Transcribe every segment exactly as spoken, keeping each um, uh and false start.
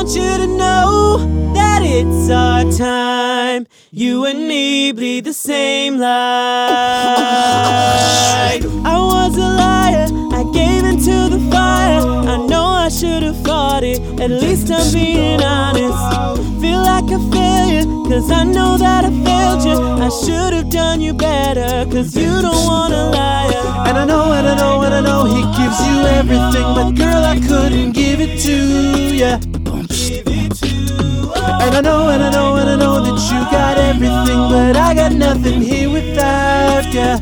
want you to know that it's our time. You and me bleed the same light. I was a liar, I gave into the fire. I know I should have fought it, at least I'm being honest. Feel like a failure, cause I know that I failed you. I should have done you better, cause you don't wanna lie. And I know, and I know, and I know he gives you everything, but girl, I couldn't give it to ya. And I know, and I know, and I know that you got everything, but I got nothing here without ya.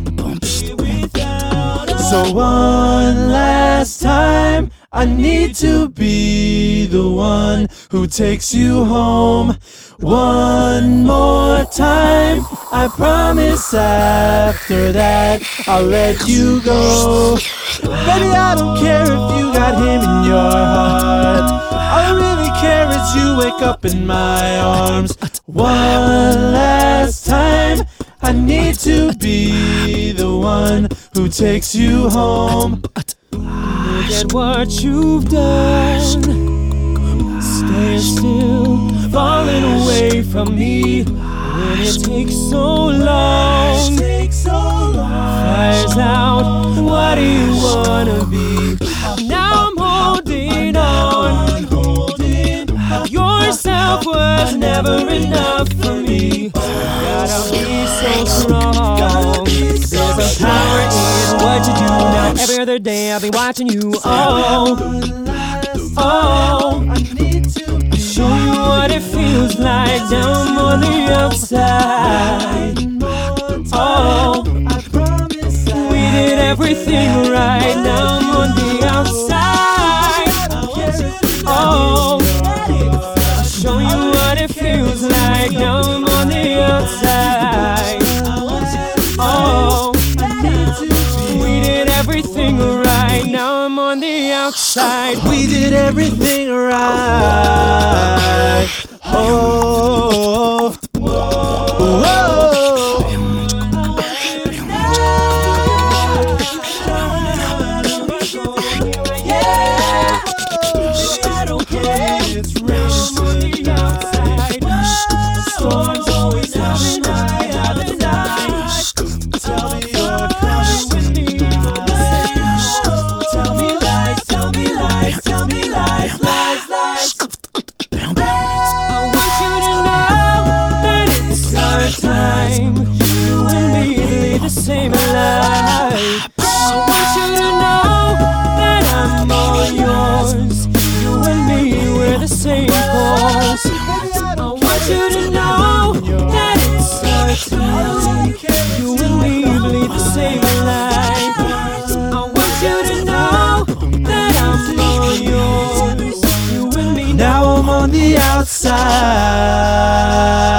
So one last time, I need to be the one who takes you home. One more time, I promise after that I'll let you go. Baby, I don't care if you got him in your heart. All I really care is you wake up in my arms. One last time, I need to be the one who takes you home. Look at what you've done. Stay still, falling away from me. When it takes so long, fires out, what do you wanna be? Now I'm holding on. Yourself was never enough for me. Gotta be so strong. There's a power in what you do. Now every other day I'll be watching you. Oh, oh, show you what it feels like down on the outside. Oh, we did everything right down on the outside. Oh, show you what it feels like down on the outside. Oh, we did everything right. Now I'm on the outside. We did everything right. Oh, whoa. Yeah, I don't care. It's real on the outside. The storm's always happening right at the night. Tell me you're coming with me. Tell me lies, tell me lies, tell me lies, lies, lies. I want you to know that it's our time. You and me lead the same life. I want you to know that I'm all yours. You and me, we're the same course. I want you to know that it's our time. You and me bleed the same life. I want you to know that I'm all yours. You and me. Now I'm on the outside.